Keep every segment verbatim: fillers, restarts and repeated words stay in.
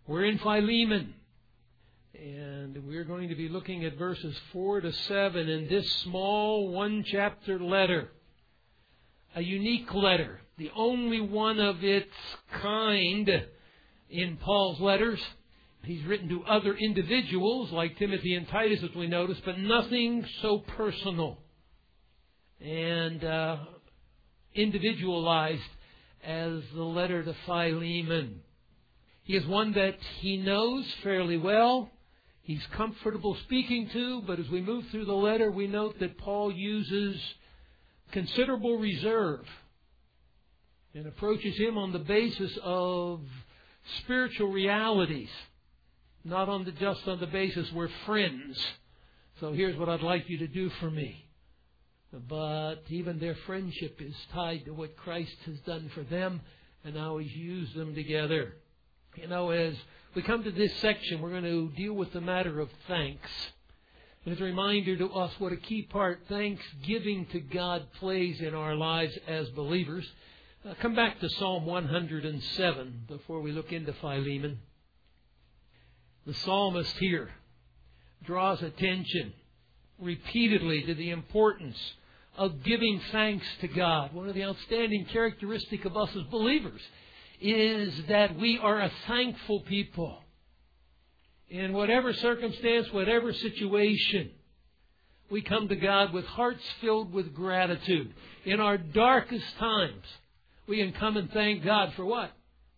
We're in Philemon, and we're going to be looking at verses four to seven in this small one-chapter letter. A unique letter, the only one of its kind in Paul's letters. He's written to other individuals like Timothy and Titus, as we noticed, but nothing so personal and uh, individualized as the letter to Philemon. He is one that he knows fairly well. He's comfortable speaking to, but as we move through the letter, we note that Paul uses considerable reserve and approaches him on the basis of spiritual realities, not on the, just on the basis we're friends. So here's what I'd like you to do for me. But even their friendship is tied to what Christ has done for them, and how He's used them together. You know, as we come to this section, we're going to deal with the matter of thanks. And it's a reminder to us what a key part thanksgiving to God plays in our lives as believers. Uh, come back to Psalm one hundred seven before we look into Philemon. The psalmist here draws attention repeatedly to the importance of giving thanks to God. One of the outstanding characteristics of us as believers is that we are a thankful people. In whatever circumstance, whatever situation, we come to God with hearts filled with gratitude. In our darkest times, we can come and thank God for what?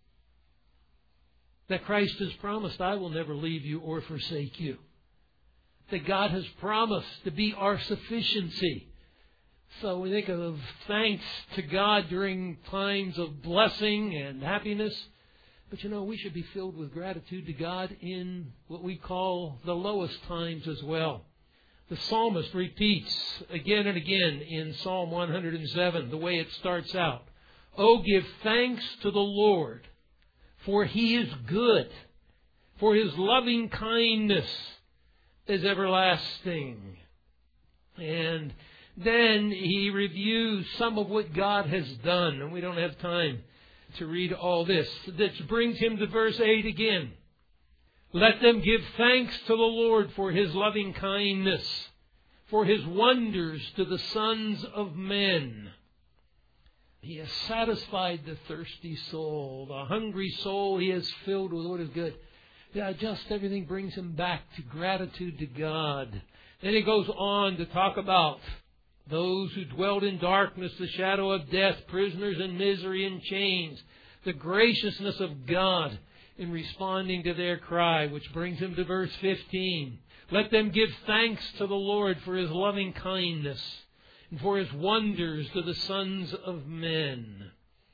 That Christ has promised, I will never leave you or forsake you. That God has promised to be our sufficiency. So we think of thanks to God during times of blessing and happiness. But you know, we should be filled with gratitude to God in what we call the lowest times as well. The psalmist repeats again and again in Psalm one hundred seven the way it starts out. Oh, give thanks to the Lord, for He is good, for His loving kindness is everlasting. And then he reviews some of what God has done, and we don't have time to read all this. This brings him to verse eight again. Let them give thanks to the Lord for His loving kindness, for His wonders to the sons of men. He has satisfied the thirsty soul, the hungry soul He has filled with what is good. Yeah, just everything brings him back to gratitude to God. Then he goes on to talk about those who dwelt in darkness, the shadow of death, prisoners in misery and chains, the graciousness of God in responding to their cry, which brings him to verse fifteen. Let them give thanks to the Lord for His loving kindness and for His wonders to the sons of men.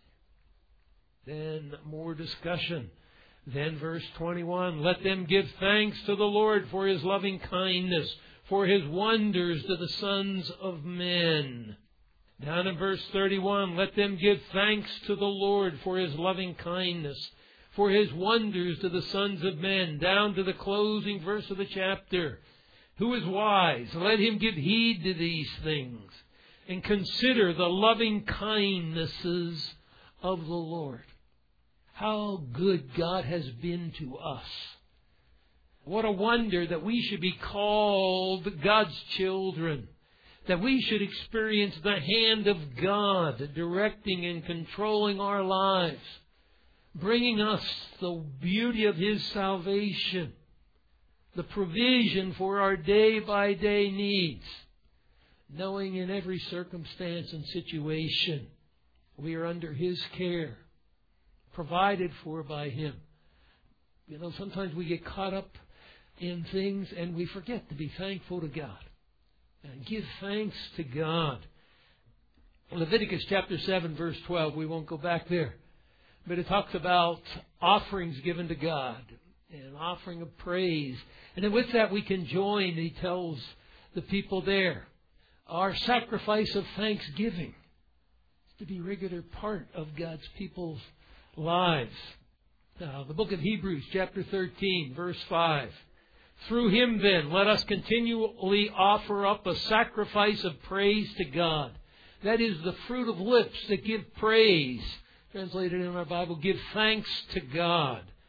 Then more discussion. Then verse twenty-one, let them give thanks to the Lord for His loving kindness, for His wonders to the sons of men. Down in verse thirty-one, let them give thanks to the Lord for His loving kindness, for His wonders to the sons of men. Down to the closing verse of the chapter. Who is wise? Let him give heed to these things, and consider the loving kindnesses of the Lord. How good God has been to us. What a wonder that we should be called God's children. That we should experience the hand of God directing and controlling our lives. Bringing us the beauty of His salvation. The provision for our day-by-day needs. Knowing in every circumstance and situation we are under His care. Provided for by Him. You know, sometimes we get caught up in things and we forget to be thankful to God. And give thanks to God. Leviticus chapter seven verse twelve, we won't go back there. But it talks about offerings given to God. And offering of praise. And then with that we can join, he tells the people there, our sacrifice of thanksgiving is to be a regular part of God's people's lives. Now, the book of Hebrews, chapter thirteen, verse five. Through Him, then, let us continually offer up a sacrifice of praise to God. That is the fruit of lips that give praise. Translated in our Bible, give thanks to God.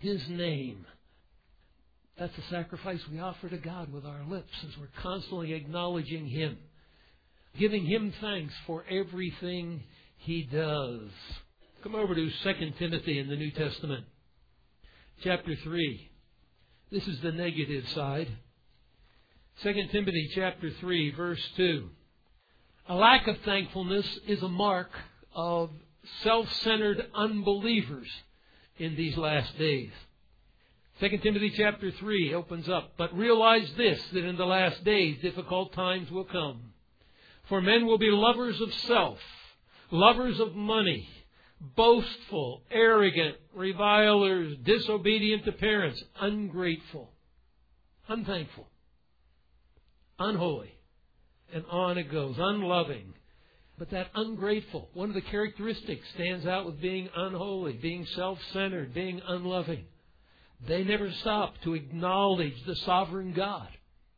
His name. That's the sacrifice we offer to God with our lips as we're constantly acknowledging Him, giving Him thanks for everything He does. Come over to Second Timothy in the New Testament, chapter three. This is the negative side. Second Timothy chapter three, verse two. A lack of thankfulness is a mark of self-centered unbelievers in these last days. Second Timothy chapter three opens up, but realize this, that in the last days difficult times will come. For men will be lovers of self, lovers of money, boastful, arrogant, revilers, disobedient to parents, ungrateful, unthankful, unholy, and on it goes, unloving. But that ungrateful, one of the characteristics stands out with being unholy, being self-centered, being unloving. They never stop to acknowledge the sovereign God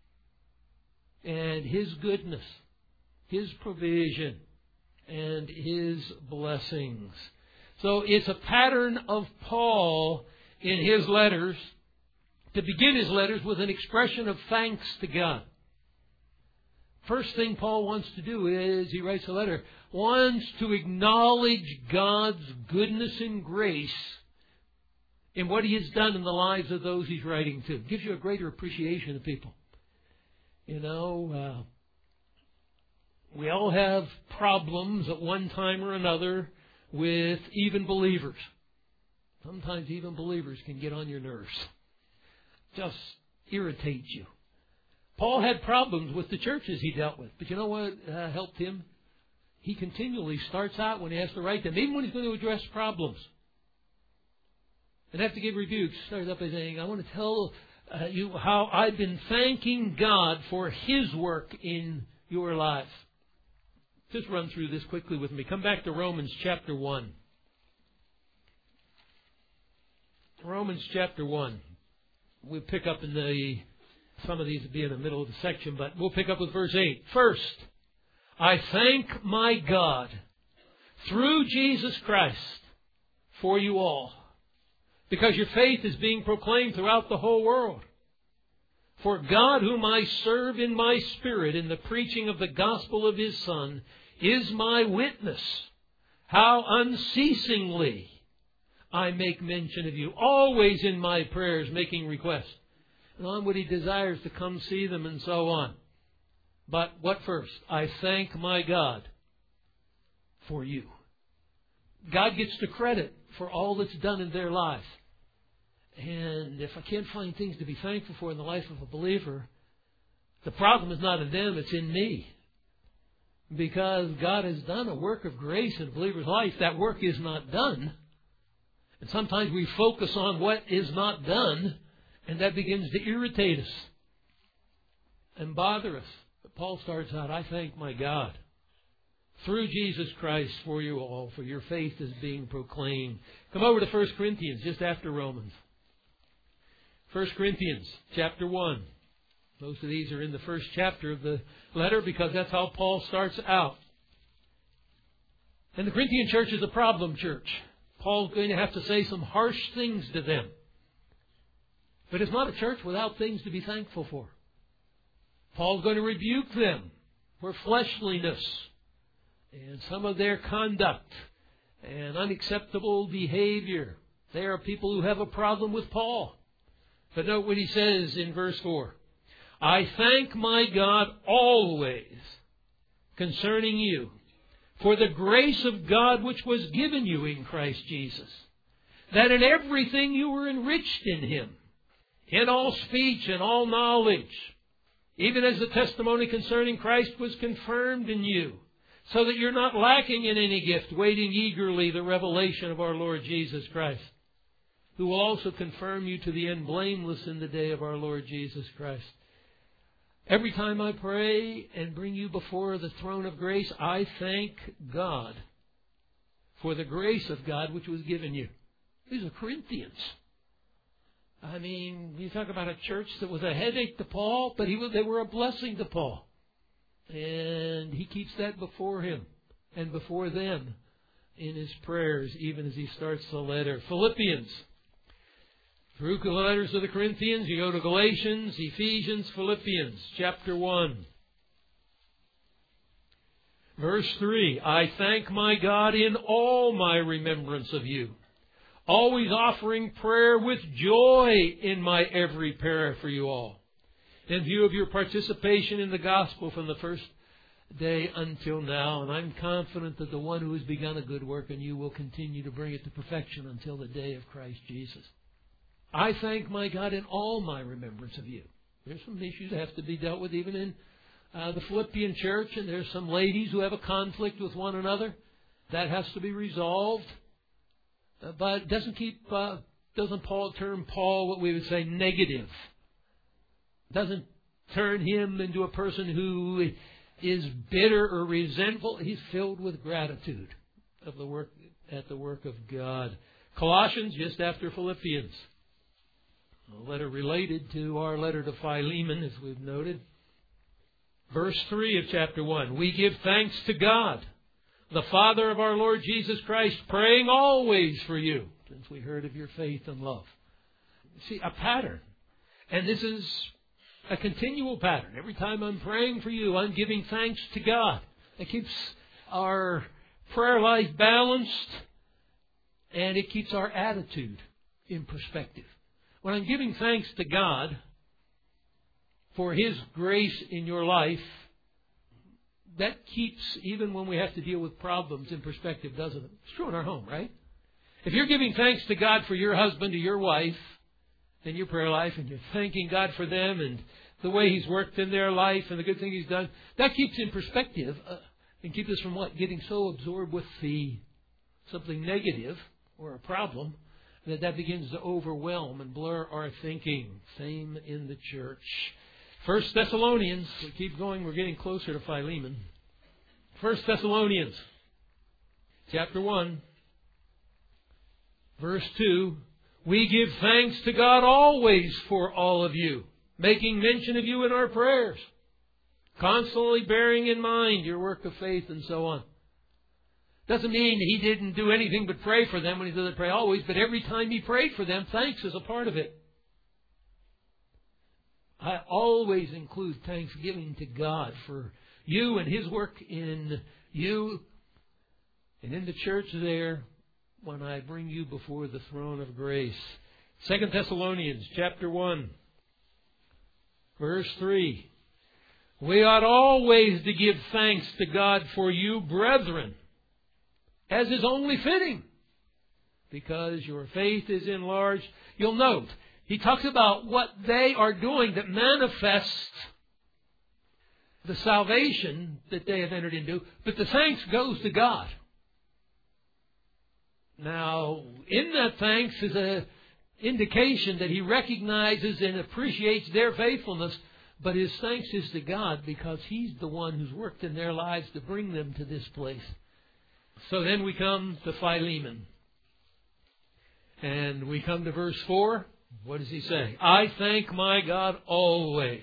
and His goodness, His provision, and His blessings. So it's a pattern of Paul in his letters to begin his letters with an expression of thanks to God. First thing Paul wants to do is, he writes a letter, wants to acknowledge God's goodness and grace in what He has done in the lives of those he's writing to. It gives you a greater appreciation of people. You know, uh, we all have problems at one time or another with even believers. Sometimes even believers can get on your nerves. Just irritate you. Paul had problems with the churches he dealt with. But you know what uh, helped him? He continually starts out when he has to write them, even when he's going to address problems, and have to give rebukes, starts up by saying, I want to tell uh, you how I've been thanking God for His work in your life. Just run through this quickly with me. Come back to Romans chapter one. Romans chapter one. We'll pick up in the, some of these will be in the middle of the section, but we'll pick up with verse eight. First, I thank my God through Jesus Christ for you all, because your faith is being proclaimed throughout the whole world. For God, whom I serve in my spirit in the preaching of the gospel of His Son, is my witness, how unceasingly I make mention of you, always in my prayers making requests. And on what He desires to come see them and so on. But what first? I thank my God for you. God gets the credit for all that's done in their lives. And if I can't find things to be thankful for in the life of a believer, the problem is not in them, it's in me. Because God has done a work of grace in a believer's life. That work is not done. And sometimes we focus on what is not done, and that begins to irritate us and bother us. But Paul starts out, I thank my God through Jesus Christ for you all, for your faith is being proclaimed. Come over to First Corinthians, just after Romans. First Corinthians chapter one. Most of these are in the first chapter of the letter because that's how Paul starts out. And the Corinthian church is a problem church. Paul's going to have to say some harsh things to them. But it's not a church without things to be thankful for. Paul's going to rebuke them for fleshliness and some of their conduct and unacceptable behavior. They are people who have a problem with Paul. But note what he says in verse four. I thank my God always concerning you for the grace of God which was given you in Christ Jesus, that in everything you were enriched in Him, in all speech and all knowledge, even as the testimony concerning Christ was confirmed in you, so that you're not lacking in any gift, waiting eagerly the revelation of our Lord Jesus Christ, who will also confirm you to the end blameless in the day of our Lord Jesus Christ. Every time I pray and bring you before the throne of grace, I thank God for the grace of God which was given you. These are Corinthians. I mean, you talk about a church that was a headache to Paul, but he was, they were a blessing to Paul. And he keeps that before him and before them in his prayers, even as he starts the letter. Philippians Through the letters of the Corinthians, you go to Galatians, Ephesians, Philippians, chapter one. Verse three, I thank my God in all my remembrance of you, always offering prayer with joy in my every prayer for you all, in view of your participation in the gospel from the first day until now. And I'm confident that the one who has begun a good work in you will continue to bring it to perfection until the day of Christ Jesus. I thank my God in all my remembrance of you. There's some issues that have to be dealt with even in uh, the Philippian church, and there's some ladies who have a conflict with one another. That has to be resolved. Uh, but it doesn't keep, uh, doesn't Paul turn Paul what we would say negative. Doesn't turn him into a person who is bitter or resentful. He's filled with gratitude of the work at the work of God. Colossians, just after Philippians. A letter related to our letter to Philemon, as we've noted. Verse three of chapter one. We give thanks to God, the Father of our Lord Jesus Christ, praying always for you, since we heard of your faith and love. See, a pattern. And this is a continual pattern. Every time I'm praying for you, I'm giving thanks to God. It keeps our prayer life balanced, and it keeps our attitude in perspective. When I'm giving thanks to God for His grace in your life, that keeps, even when we have to deal with problems, in perspective, doesn't it? It's true in our home, right? If you're giving thanks to God for your husband or your wife in your prayer life, and you're thanking God for them and the way He's worked in their life and the good thing He's done, that keeps in perspective uh, and keeps us from what? Getting so absorbed with the something negative or a problem that that begins to overwhelm and blur our thinking. Same in the church. First Thessalonians, we keep going, we're getting closer to Philemon. First Thessalonians, chapter one, verse two. We give thanks to God always for all of you, making mention of you in our prayers, constantly bearing in mind your work of faith and so on. Doesn't mean He didn't do anything but pray for them when He doesn't pray always, but every time He prayed for them, thanks is a part of it. I always include thanksgiving to God for you and His work in you and in the church there when I bring you before the throne of grace. Second Thessalonians chapter one, verse three. We ought always to give thanks to God for you, brethren, as is only fitting, because your faith is enlarged. You'll note, he talks about what they are doing that manifests the salvation that they have entered into, but the thanks goes to God. Now, in that thanks is an indication that he recognizes and appreciates their faithfulness, but his thanks is to God because He's the one who's worked in their lives to bring them to this place. So then we come to Philemon. And we come to verse four. What does he say? I thank my God always,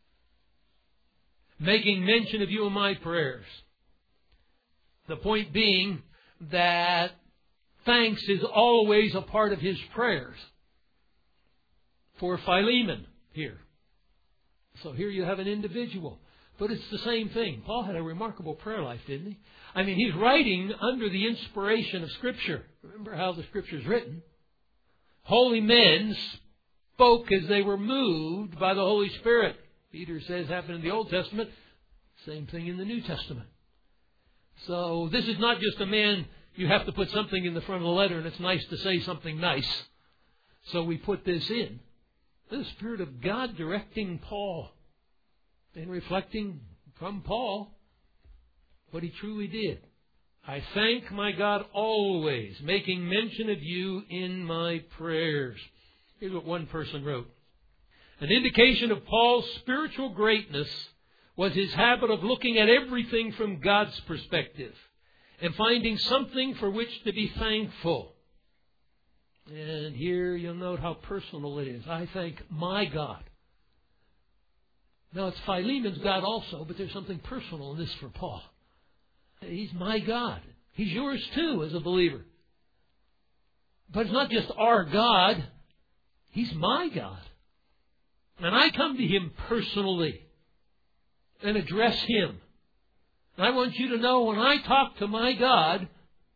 making mention of you in my prayers. The point being that thanks is always a part of his prayers for Philemon here. So here you have an individual. But it's the same thing. Paul had a remarkable prayer life, didn't he? I mean, he's writing under the inspiration of Scripture. Remember how the Scripture is written. Holy men spoke as they were moved by the Holy Spirit. Peter says happened in the Old Testament. Same thing in the New Testament. So this is not just a man, you have to put something in the front of the letter and it's nice to say something nice. So we put this in. The Spirit of God directing Paul and reflecting from Paul what he truly did. I thank my God always, making mention of you in my prayers. Here's what one person wrote. An indication of Paul's spiritual greatness was his habit of looking at everything from God's perspective and finding something for which to be thankful. And here you'll note how personal it is. I thank my God. Now it's Philemon's God also, but there's something personal in this for Paul. He's my God. He's yours too as a believer. But it's not just our God. He's my God. And I come to Him personally and address Him. And I want you to know when I talk to my God,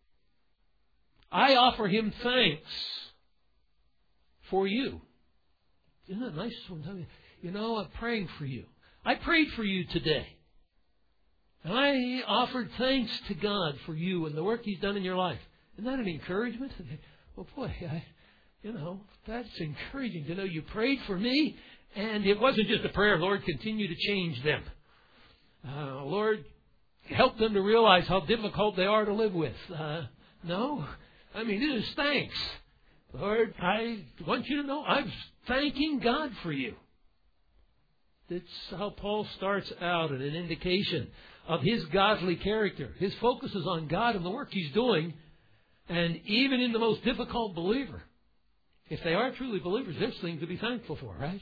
I offer Him thanks for you. Isn't that nice? You know, I'm praying for you. I prayed for you today. And I offered thanks to God for you and the work He's done in your life. Isn't that an encouragement? Well, boy, I, you know, that's encouraging to know you prayed for me. And it wasn't just a prayer, Lord, continue to change them. Uh, Lord, help them to realize how difficult they are to live with. Uh, no, I mean, it is thanks. Lord, I want you to know I'm thanking God for you. That's how Paul starts out, and an indication of his godly character. His focus is on God and the work He's doing. And even in the most difficult believer, if they are truly believers, there's things to be thankful for, right?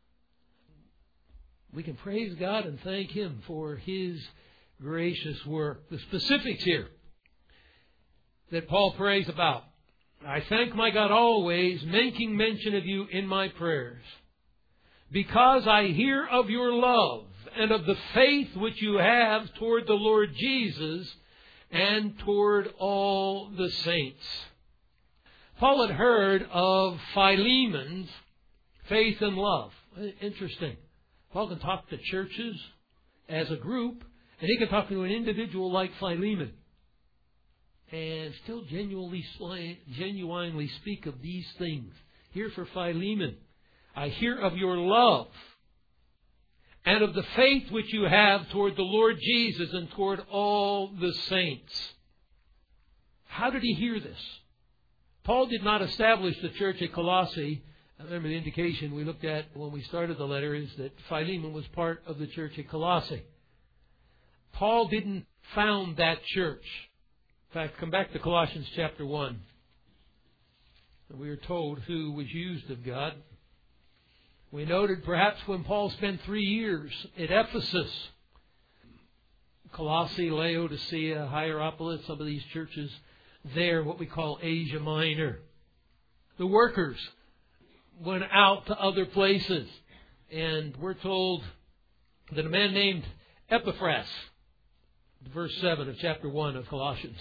We can praise God and thank Him for His gracious work. The specifics here that Paul prays about. I thank my God always, making mention of you in my prayers, because I hear of your love and of the faith which you have toward the Lord Jesus and toward all the saints. Paul had heard of Philemon's faith and love. Interesting. Paul can talk to churches as a group, and he can talk to an individual like Philemon and still genuinely, genuinely speak of these things. Here for Philemon, I hear of your love and of the faith which you have toward the Lord Jesus and toward all the saints. How did he hear this? Paul did not establish the church at Colossae. I remember the indication we looked at when we started the letter is that Philemon was part of the church at Colossae. Paul didn't found that church. In fact, come back to Colossians chapter one. We are told who was used of God. We noted perhaps when Paul spent three years at Ephesus, Colossae, Laodicea, Hierapolis, some of these churches there, what we call Asia Minor. The workers went out to other places, and we're told that a man named Epaphras, verse seven of chapter one of Colossians.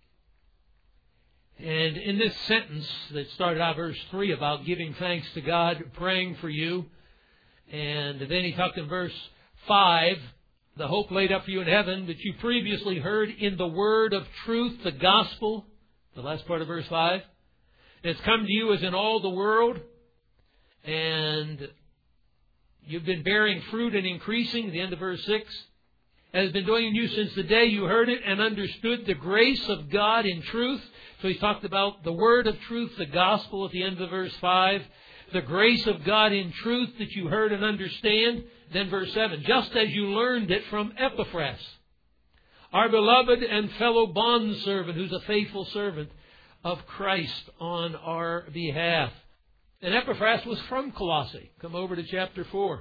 And in this sentence that started out verse three about giving thanks to God, praying for you, and then he talked in verse five, the hope laid up for you in heaven that you previously heard in the word of truth, the gospel, the last part of verse five. It's come to you as in all the world, and you've been bearing fruit and increasing, the end of verse six. It has been doing in you since the day you heard it and understood the grace of God in truth. So he talked about the word of truth, the gospel at the end of verse five. The grace of God in truth that you heard and understand. Then verse seven, just as you learned it from Epaphras, our beloved and fellow bondservant, who's a faithful servant of Christ on our behalf. And Epaphras was from Colossae. Come over to chapter four.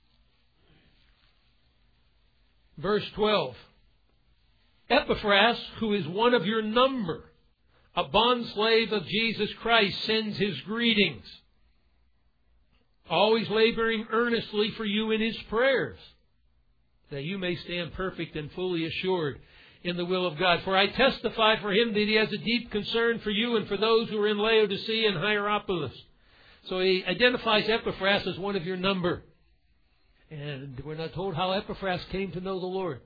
Verse twelve. Epaphras, who is one of your number, a bondslave of Jesus Christ, sends his greetings, always laboring earnestly for you in his prayers, that you may stand perfect and fully assured in the will of God. For I testify for him that he has a deep concern for you and for those who are in Laodicea and Hierapolis. So he identifies Epaphras as one of your number. And we're not told how Epaphras came to know the Lord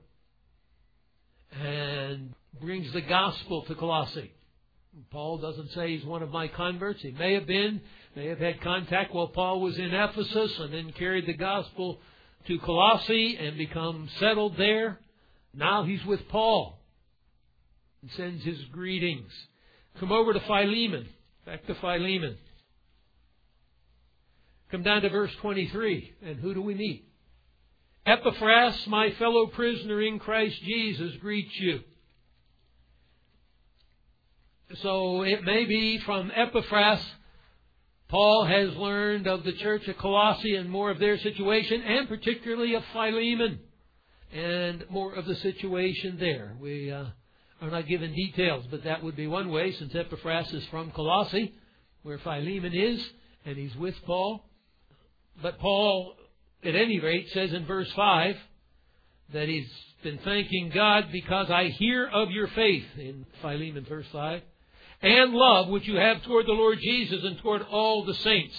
and brings the gospel to Colossae. Paul doesn't say he's one of my converts. He may have been, may have had contact while Paul was in Ephesus and then carried the gospel to Colossae and become settled there. Now he's with Paul and sends his greetings. Come over to Philemon. Back to Philemon. Come down to verse twenty-three. And who do we meet? Epaphras, my fellow prisoner in Christ Jesus, greets you. So it may be from Epaphras, Paul has learned of the church at Colossae and more of their situation, and particularly of Philemon and more of the situation there. We uh, are not given details, but that would be one way, since Epaphras is from Colossae, where Philemon is, and he's with Paul. But Paul, at any rate, says in verse five that he's been thanking God because I hear of your faith, in Philemon verse five, and love which you have toward the Lord Jesus and toward all the saints.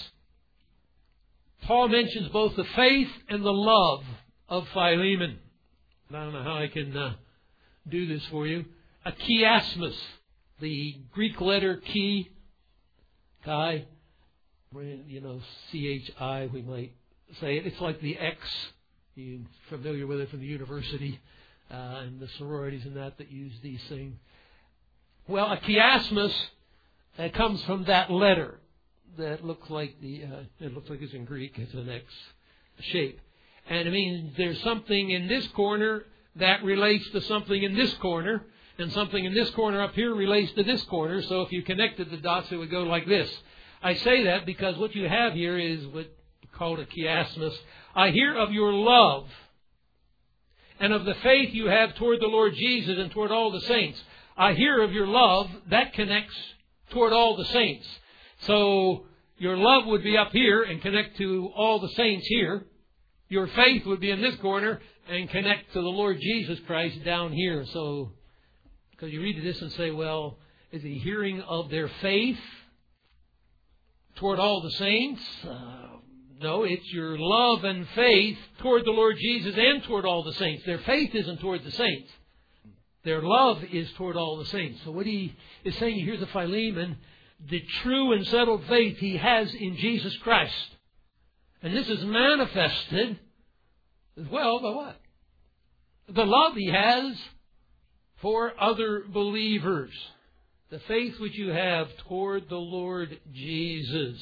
Paul mentions both the faith and the love of Philemon. I don't know how I can uh, do this for you. A chiasmus, the Greek letter chi, chi, you know, C H I, we might say it. It's like the X. You're familiar with it from the university uh, and the sororities and that that use these things. Well, a chiasmus uh, comes from that letter that looks like the, uh, it looks like it's in Greek, it's an X shape. And it means there's something in this corner that relates to something in this corner, and something in this corner up here relates to this corner. So if you connected the dots, it would go like this. I say that because what you have here is what called a chiasmus. I hear of your love and of the faith you have toward the Lord Jesus and toward all the saints. I hear of your love. That connects toward all the saints. So your love would be up here and connect to all the saints here. Your faith would be in this corner and connect to the Lord Jesus Christ down here. So, because you read this and say, well, is he hearing of their faith toward all the saints? Uh, no, it's your love and faith toward the Lord Jesus and toward all the saints. Their faith isn't toward the saints. Their love is toward all the saints. So what he is saying here to Philemon, the true and settled faith he has in Jesus Christ. And this is manifested as well by what? The love he has for other believers. The faith which you have toward the Lord Jesus.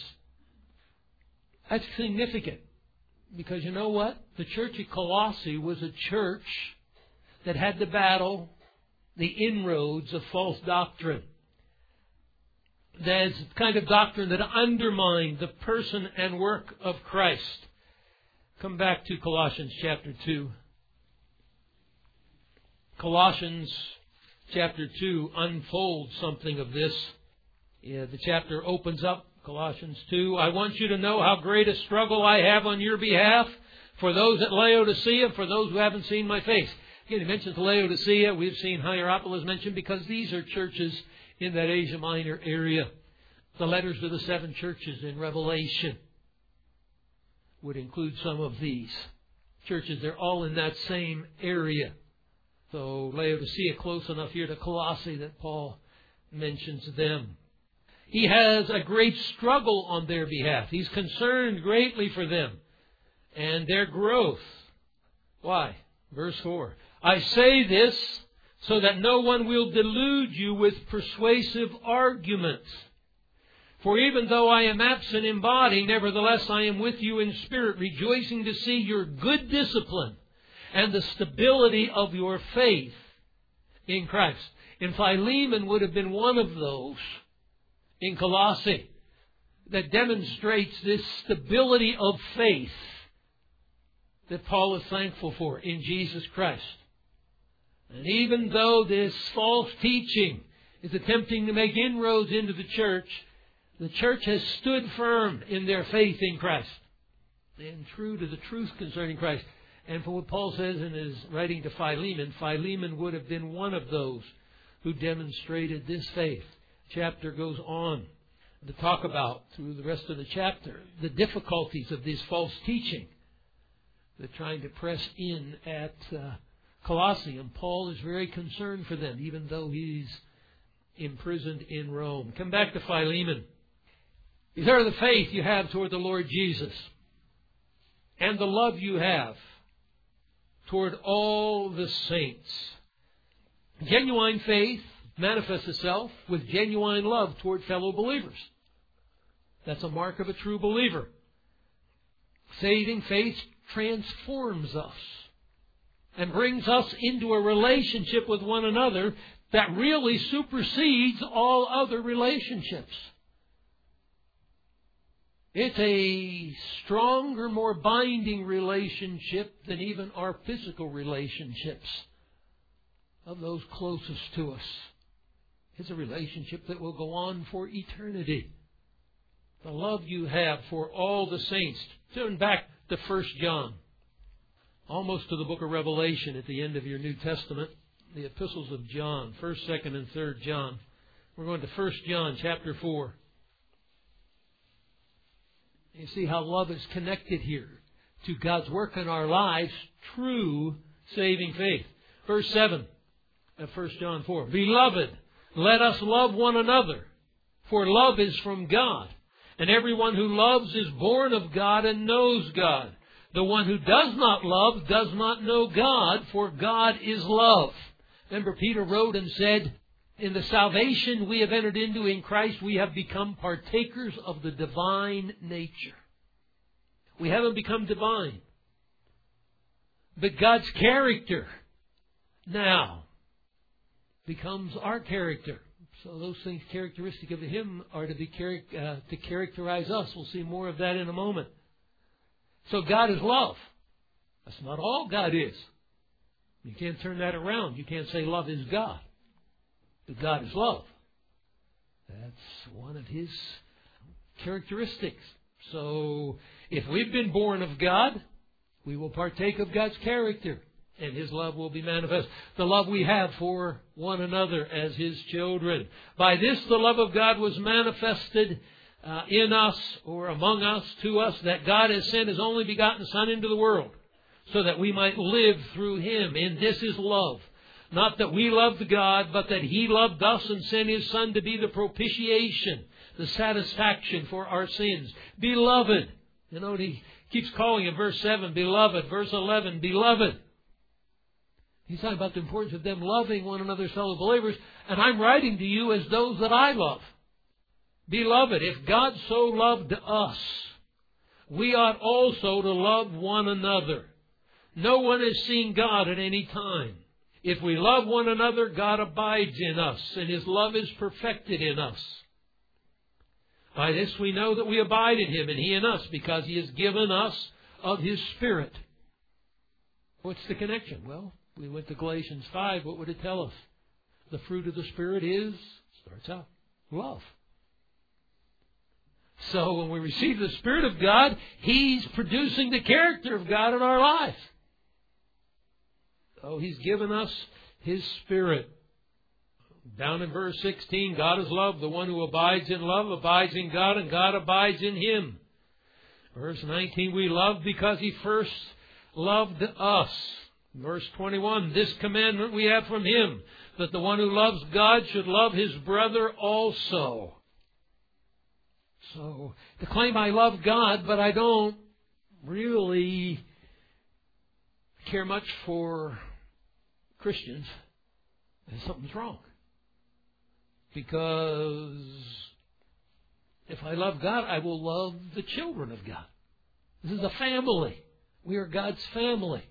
That's significant. Because you know what? The church at Colossae was a church that had to battle the inroads of false doctrine. There's kind of doctrine that undermined the person and work of Christ. Come back to Colossians chapter two. Colossians chapter two unfolds something of this. Yeah, the chapter opens up, Colossians two. I want you to know how great a struggle I have on your behalf for those at Laodicea, for those who haven't seen my face. Again, he mentions Laodicea. We've seen Hierapolis mentioned because these are churches in that Asia Minor area. The letters to the seven churches in Revelation would include some of these churches. They're all in that same area. So Laodicea close enough here to Colossae that Paul mentions them. He has a great struggle on their behalf. He's concerned greatly for them and their growth. Why? Verse four. I say this so that no one will delude you with persuasive arguments. For even though I am absent in body, nevertheless I am with you in spirit, rejoicing to see your good discipline and the stability of your faith in Christ. And Philemon would have been one of those in Colossae that demonstrates this stability of faith that Paul is thankful for in Jesus Christ. And even though this false teaching is attempting to make inroads into the church, the church has stood firm in their faith in Christ and true to the truth concerning Christ. And for what Paul says in his writing to Philemon, Philemon would have been one of those who demonstrated this faith. The chapter goes on to talk about, through the rest of the chapter, the difficulties of this false teaching. They're trying to press in at uh, Colossae, and Paul is very concerned for them, even though he's imprisoned in Rome. Come back to Philemon. These are the faith you have toward the Lord Jesus and the love you have toward all the saints. Genuine faith manifests itself with genuine love toward fellow believers. That's a mark of a true believer. Saving faith transforms us and brings us into a relationship with one another that really supersedes all other relationships. It's a stronger, more binding relationship than even our physical relationships of those closest to us. It's a relationship that will go on for eternity. the love you have for all the saints. Turn back to First John, almost to the book of Revelation at the end of your New Testament, the epistles of John, First, Second, and Third John. We're going to First John chapter four. You see how love is connected here to God's work in our lives, true saving faith. Verse seven of First John four. Beloved, let us love one another, for love is from God. And everyone who loves is born of God and knows God. The one who does not love does not know God, for God is love. Remember, Peter wrote and said, in the salvation we have entered into in Christ, we have become partakers of the divine nature. We haven't become divine, but God's character now becomes our character. So those things characteristic of Him are to be uh, to characterize us. We'll see more of that in a moment. So God is love. That's not all God is. You can't turn that around. You can't say love is God. But God is love. That's one of His characteristics. So if we've been born of God, we will partake of God's character, and His love will be manifest. The love we have for one another as His children. By this the love of God was manifested uh, in us, or among us, to us, that God has sent His only begotten Son into the world, so that we might live through Him. And this is love. Not that we loved God, but that He loved us and sent His Son to be the propitiation, the satisfaction for our sins. Beloved. You know, He keeps calling in verse seven, beloved. Verse eleven, beloved. He's talking about the importance of them loving one another's fellow believers. And I'm writing to you as those that I love. Beloved, if God so loved us, we ought also to love one another. No one has seen God at any time. If we love one another, God abides in us, and His love is perfected in us. By this we know that we abide in Him, and He in us, because He has given us of His Spirit. What's the connection? Well, we went to Galatians five. What would it tell us? The fruit of the Spirit is, starts out, love. So when we receive the Spirit of God, He's producing the character of God in our lives. Oh, He's given us His Spirit. Down in verse sixteen, God is love. The one who abides in love abides in God, and God abides in him. Verse nineteen, we love because He first loved us. Verse twenty-one, this commandment we have from Him, that the one who loves God should love his brother also. So, to claim I love God, but I don't really care much for Christians, something's wrong. Because if I love God, I will love the children of God. This is a family. We are God's family.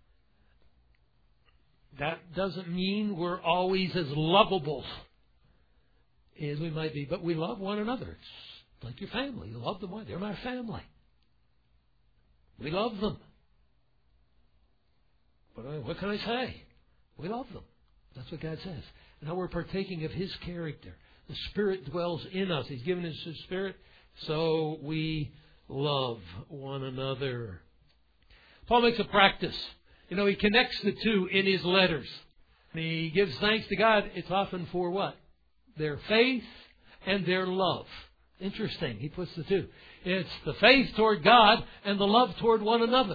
That doesn't mean we're always as lovable as we might be, but we love one another. It's like your family. You love them. They're my family. We love them. But what can I say? We love them. That's what God says. Now we're partaking of His character. The Spirit dwells in us. He's given us His Spirit, so we love one another. Paul makes a practice. You know, he connects the two in his letters. He gives thanks to God. It's often for what? Their faith and their love. Interesting. He puts the two. It's the faith toward God and the love toward one another.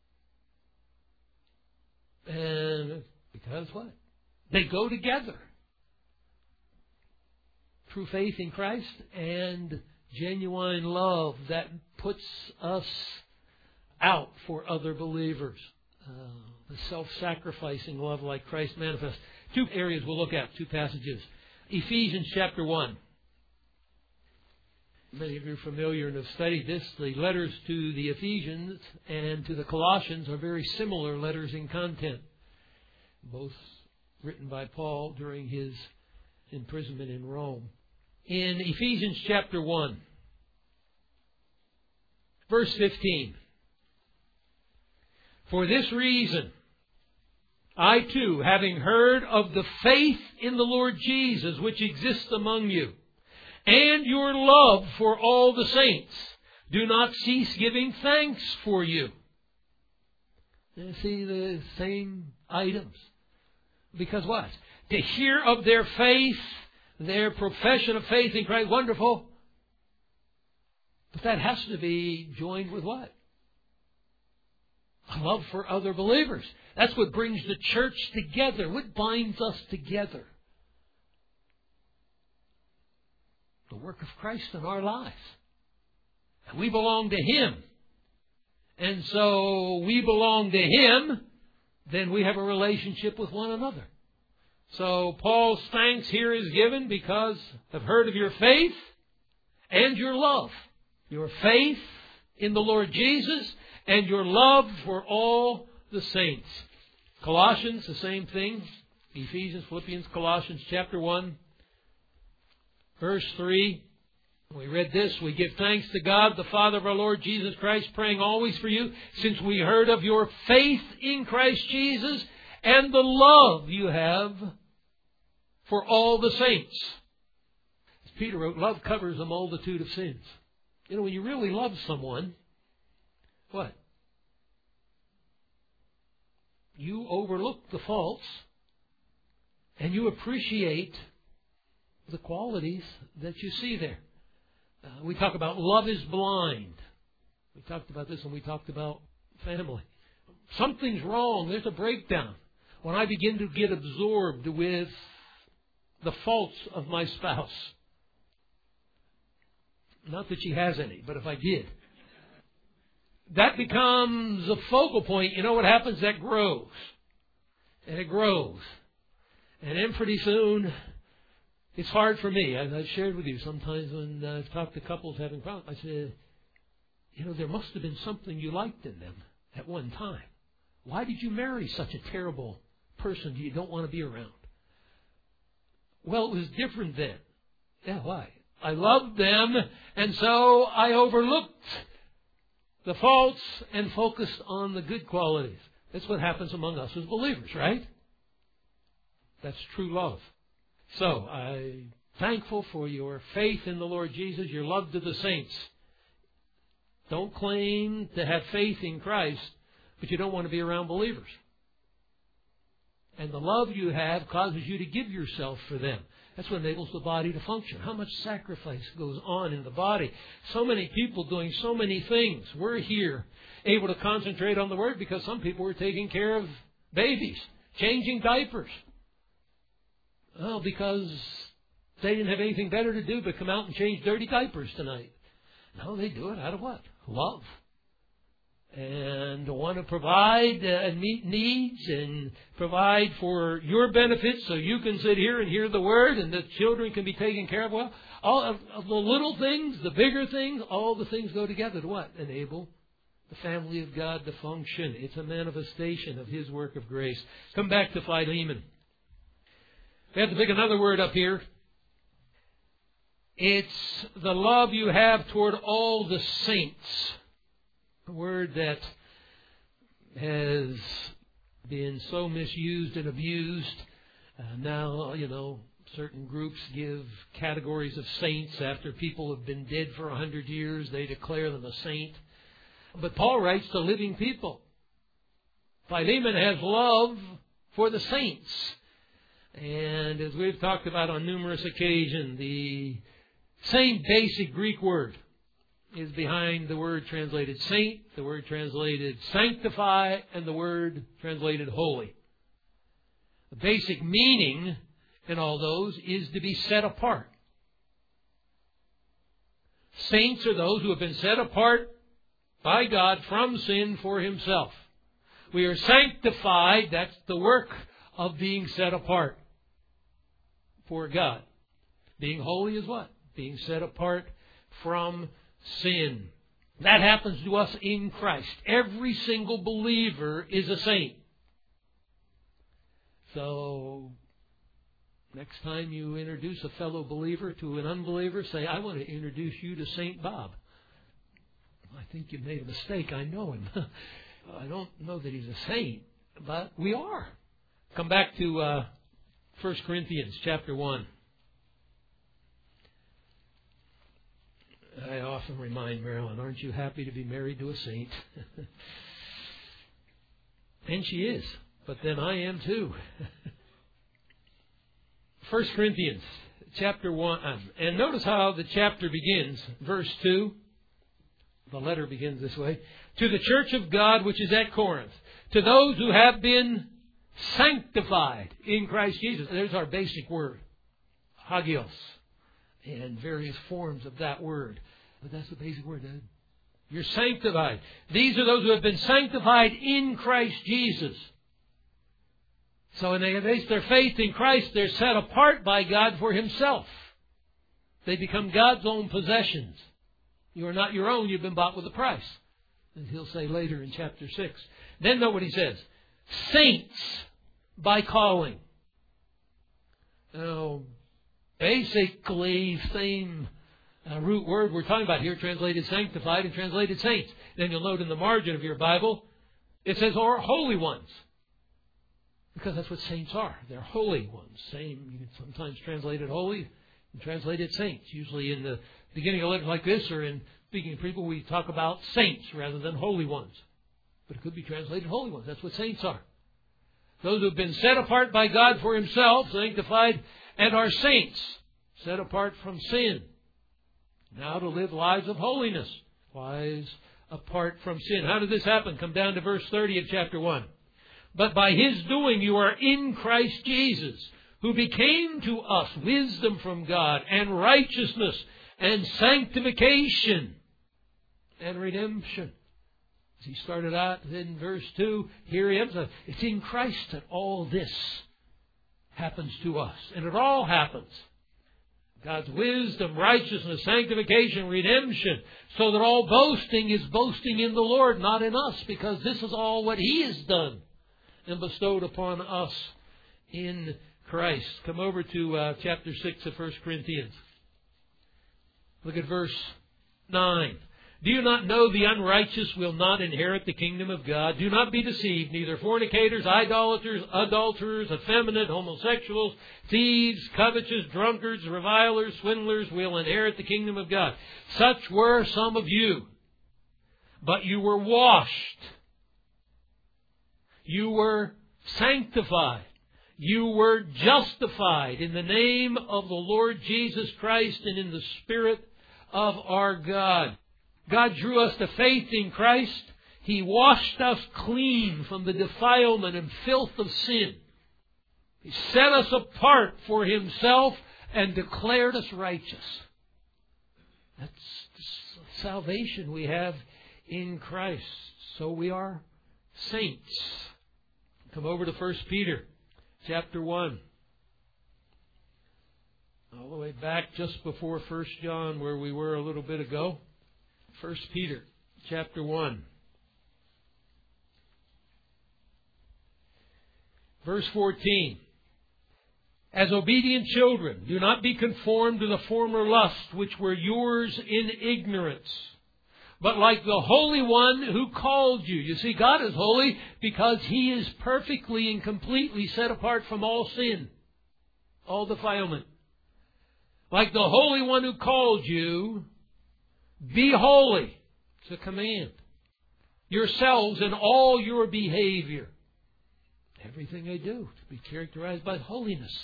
And because what? They go together. True faith in Christ and genuine love that puts us out for other believers. Uh, the self-sacrificing love like Christ manifests. Two areas we'll look at, two passages. Ephesians chapter one. Many of you are familiar and have studied this. The letters to the Ephesians and to the Colossians are very similar letters in content. Both written by Paul during his imprisonment in Rome. In Ephesians chapter one, verse fifteen. For this reason, I too, having heard of the faith in the Lord Jesus which exists among you, and your love for all the saints. Do not cease giving thanks for you. You see the same items. Because what? To hear of their faith, their profession of faith in Christ, wonderful. But that has to be joined with what? A love for other believers. That's what brings the church together. What binds us together? The work of Christ in our lives. We belong to Him. And so we belong to Him, then we have a relationship with one another. So Paul's thanks here is given because I've heard of your faith and your love. Your faith in the Lord Jesus and your love for all the saints. Colossians, the same thing. Ephesians, Philippians, Colossians chapter one, verse three. We read this. We give thanks to God, the Father of our Lord Jesus Christ, praying always for you, since we heard of your faith in Christ Jesus and the love you have for all the saints. As Peter wrote, love covers a multitude of sins. You know, when you really love someone, what? You overlook the faults and you appreciate the qualities that you see there. Uh, we talk about love is blind. We talked about this when we talked about family. Something's wrong. There's a breakdown. When I begin to get absorbed with the faults of my spouse. Not that she has any, but if I did. That becomes a focal point. You know what happens? That grows. And it grows. And then pretty soon, it's hard for me. As I've shared with you, sometimes when I've talked to couples having problems, I said, you know, there must have been something you liked in them at one time. Why did you marry such a terrible person you don't want to be around? Well, it was different then. Yeah, why? I loved them, and so I overlooked the faults and focused on the good qualities. That's what happens among us as believers, right? That's true love. So, I'm thankful for your faith in the Lord Jesus, your love to the saints. Don't claim to have faith in Christ, but you don't want to be around believers. And the love you have causes you to give yourself for them. That's what enables the body to function. How much sacrifice goes on in the body. So many people doing so many things. We're here able to concentrate on the Word because some people were taking care of babies, changing diapers. Well, because they didn't have anything better to do but come out and change dirty diapers tonight. No, they do it out of what? Love. And want to provide and meet needs and provide for your benefits so you can sit here and hear the Word and the children can be taken care of. Well, all of, of the little things, the bigger things, all the things go together to what? Enable the family of God to function. It's a manifestation of His work of grace. Come back to Philemon. We have to pick another word up here. It's the love you have toward all the saints. A word that has been so misused and abused. Uh, now, you know, certain groups give categories of saints after people have been dead for a hundred years. They declare them a saint. But Paul writes to living people. Philemon has love for the saints. And as we've talked about on numerous occasions, the same basic Greek word is behind the word translated saint, the word translated sanctify, and the word translated holy. The basic meaning in all those is to be set apart. Saints are those who have been set apart by God from sin for Himself. We are sanctified, that's the work of being set apart for God. Being holy is what? Being set apart from sin. That happens to us in Christ. Every single believer is a saint. So, next time you introduce a fellow believer to an unbeliever, say, I want to introduce you to Saint Bob. I think you made a mistake. I know him. I don't know that he's a saint, but we are. Come back to uh, First Corinthians chapter one. I often remind Marilyn, aren't you happy to be married to a saint? And she is, but then I am too. First Corinthians chapter one, and notice how the chapter begins, verse two. The letter begins this way. To the church of God which is at Corinth, to those who have been sanctified in Christ Jesus. There's our basic word, hagios, and various forms of that word. But that's the basic word. Dad. You're sanctified. These are those who have been sanctified in Christ Jesus. So when they base their faith in Christ, they're set apart by God for Himself. They become God's own possessions. You are not your own. You've been bought with a price. As He'll say later in chapter six. Then know what He says. Saints by calling. Now, basically, same uh, root word we're talking about here, translated sanctified and translated saints. Then you'll note in the margin of your Bible, it says, or holy ones. Because that's what saints are. They're holy ones. Same, you can sometimes translate it holy and translate it saints. Usually in the beginning of a letter like this or in speaking to people, we talk about saints rather than holy ones. But it could be translated holy ones. That's what saints are. Those who have been set apart by God for Himself, sanctified, and are saints, set apart from sin. Now to live lives of holiness, lives apart from sin. How did this happen? Come down to verse thirty of chapter one. But by His doing you are in Christ Jesus, who became to us wisdom from God, and righteousness, and sanctification, and redemption. As he started out in verse two, here he is. It's in Christ that all this happens to us. And it all happens. God's wisdom, righteousness, sanctification, redemption, so that all boasting is boasting in the Lord, not in us, because this is all what He has done and bestowed upon us in Christ. Come over to uh, chapter six of First Corinthians. Look at verse nine. Do you not know the unrighteous will not inherit the kingdom of God? Do not be deceived. Neither fornicators, idolaters, adulterers, effeminate, homosexuals, thieves, covetous, drunkards, revilers, swindlers will inherit the kingdom of God. Such were some of you. But you were washed. You were sanctified. You were justified in the name of the Lord Jesus Christ and in the Spirit of our God. God drew us to faith in Christ. He washed us clean from the defilement and filth of sin. He set us apart for Himself and declared us righteous. That's the salvation we have in Christ. So we are saints. Come over to First Peter chapter one. All the way back just before First John, where we were a little bit ago. First Peter chapter one. Verse fourteen. As obedient children, do not be conformed to the former lusts which were yours in ignorance, but like the Holy One who called you. You see, God is holy because He is perfectly and completely set apart from all sin, all defilement. Like the Holy One who called you, be holy. It's a command. Yourselves in all your behavior. Everything they do to be characterized by holiness.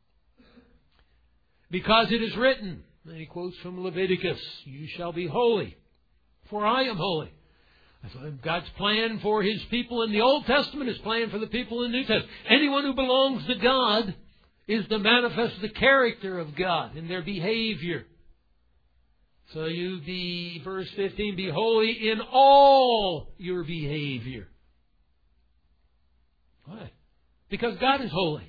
Because it is written, and he quotes from Leviticus, you shall be holy, for I am holy. That's God's plan for His people in the Old Testament, His plan for the people in the New Testament. Anyone who belongs to God is to manifest the character of God in their behavior. So you be, verse fifteen, be holy in all your behavior. Why? Because God is holy.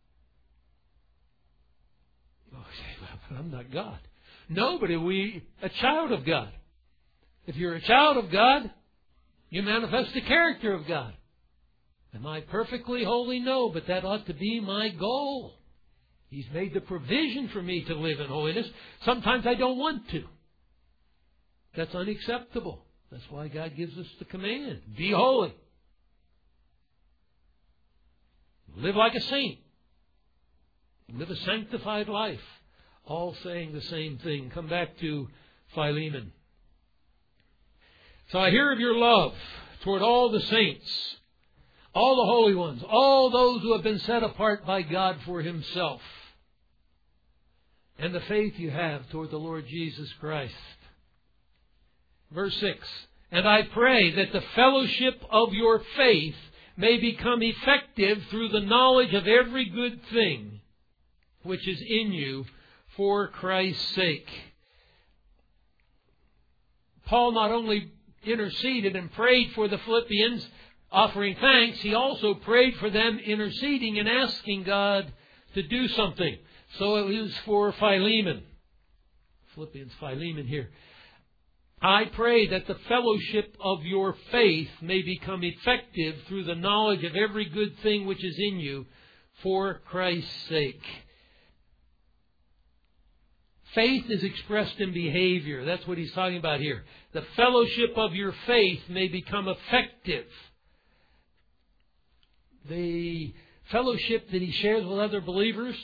Oh, but I'm not God. No, but are we a child of God? If you're a child of God, you manifest the character of God. Am I perfectly holy? No, but that ought to be my goal. He's made the provision for me to live in holiness. Sometimes I don't want to. That's unacceptable. That's why God gives us the command. Be holy. Live like a saint. Live a sanctified life. All saying the same thing. Come back to Philemon. So I hear of your love toward all the saints, all the holy ones, all those who have been set apart by God for Himself, and the faith you have toward the Lord Jesus Christ. Verse six, and I pray that the fellowship of your faith may become effective through the knowledge of every good thing which is in you for Christ's sake. Paul not only interceded and prayed for the Philippians, offering thanks, he also prayed for them, interceding and asking God to do something. So it was for Philemon. Philippians, Philemon here. I pray that the fellowship of your faith may become effective through the knowledge of every good thing which is in you for Christ's sake. Faith is expressed in behavior. That's what he's talking about here. The fellowship of your faith may become effective. The fellowship that he shares with other believers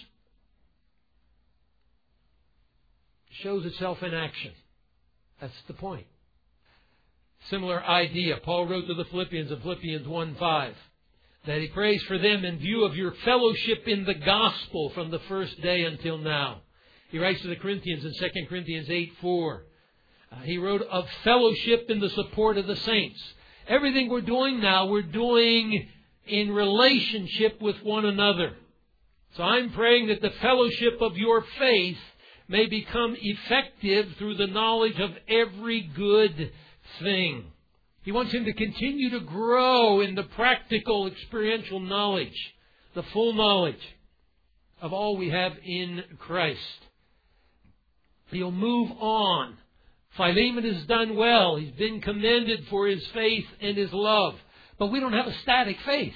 shows itself in action. That's the point. Similar idea. Paul wrote to the Philippians in Philippians one five that he prays for them in view of your fellowship in the gospel from the first day until now. He writes to the Corinthians in Second Corinthians eight four. Uh, he wrote of fellowship in the support of the saints. Everything we're doing now, we're doing in relationship with one another. So I'm praying that the fellowship of your faith may become effective through the knowledge of every good thing. He wants him to continue to grow in the practical, experiential knowledge, the full knowledge of all we have in Christ. He'll move on. Philemon has done well. He's been commended for his faith and his love. But we don't have a static faith.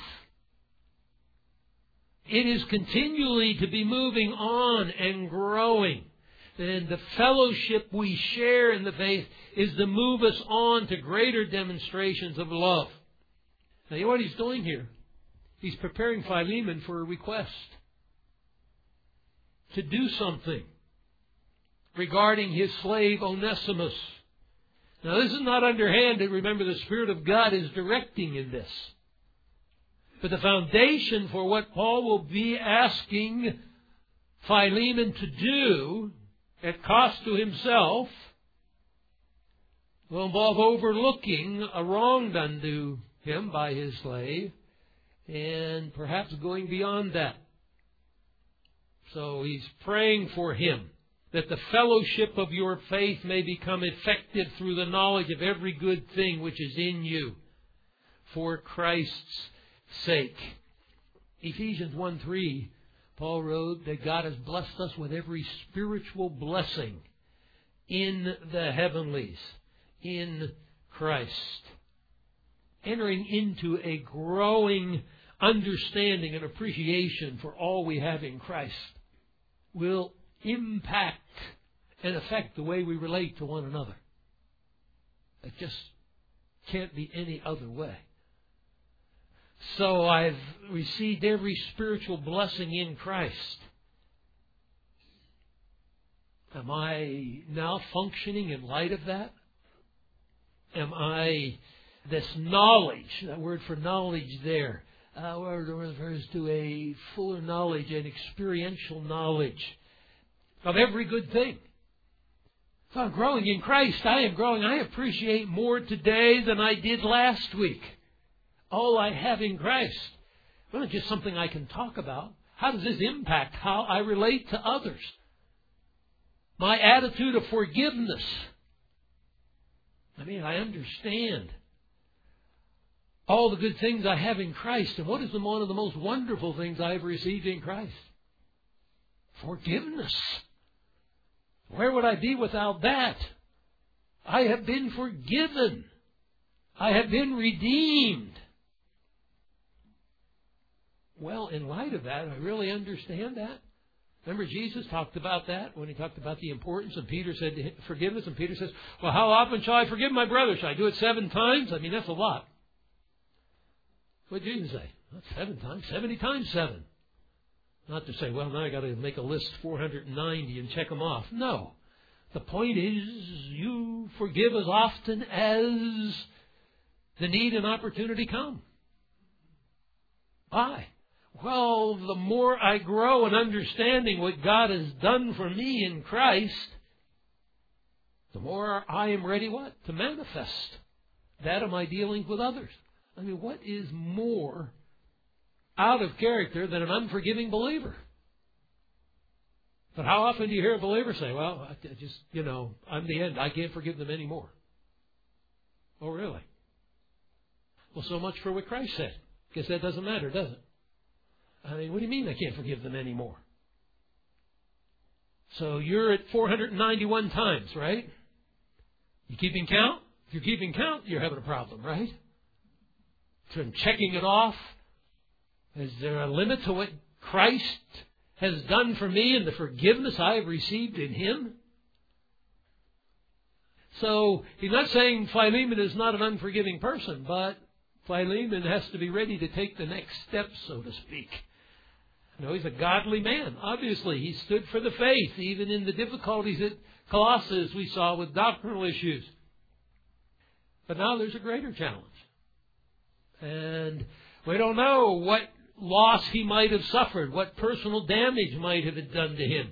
It is continually to be moving on and growing. And the fellowship we share in the faith is to move us on to greater demonstrations of love. Now, you know what he's doing here? He's preparing Philemon for a request to do something regarding his slave Onesimus. Now, this is not underhanded. Remember, the Spirit of God is directing in this. But the foundation for what Paul will be asking Philemon to do at cost to himself will involve overlooking a wrong done to him by his slave and perhaps going beyond that. So he's praying for him that the fellowship of your faith may become effective through the knowledge of every good thing which is in you for Christ's sake. Ephesians one three, Paul wrote that God has blessed us with every spiritual blessing in the heavenlies, in Christ. Entering into a growing understanding and appreciation for all we have in Christ will impact and affect the way we relate to one another. It just can't be any other way. So I've received every spiritual blessing in Christ. Am I now functioning in light of that? Am I, this knowledge, that word for knowledge there, uh, refers to a fuller knowledge, an experiential knowledge of every good thing. So I'm growing in Christ. I am growing. I appreciate more today than I did last week. All I have in Christ. Well, it's just something I can talk about. How does this impact how I relate to others? My attitude of forgiveness. I mean, I understand all the good things I have in Christ. And what is the, one of the most wonderful things I have received in Christ? Forgiveness. Where would I be without that? I have been forgiven. I have been redeemed. Well, in light of that, I really understand that. Remember, Jesus talked about that when he talked about the importance. And Peter said to him, forgiveness. And Peter says, well, how often shall I forgive my brother? Shall I do it seven times? I mean, that's a lot. What did Jesus say? Not seven times, seventy times seven. Not to say, well, now I got to make a list four hundred ninety and check them off. No. The point is, you forgive as often as the need and opportunity come. Why? Well, the more I grow in understanding what God has done for me in Christ, the more I am ready what? To manifest that of my dealings with others. I mean, what is more out of character than an unforgiving believer? But how often do you hear a believer say, well, I just, you know, I'm the end. I can't forgive them anymore. Oh, really? Well, so much for what Christ said. Guess that doesn't matter, does it? I mean, what do you mean I can't forgive them anymore? So you're at four hundred ninety-one times, right? You keeping count? If you're keeping count, you're having a problem, right? So I'm checking it off. Is there a limit to what Christ has done for me and the forgiveness I have received in Him? So he's not saying Philemon is not an unforgiving person, but Philemon has to be ready to take the next step, so to speak. You know, he's a godly man. Obviously, he stood for the faith, even in the difficulties at Colossus we saw with doctrinal issues. But now there's a greater challenge. And we don't know what loss he might have suffered, what personal damage might have it done to him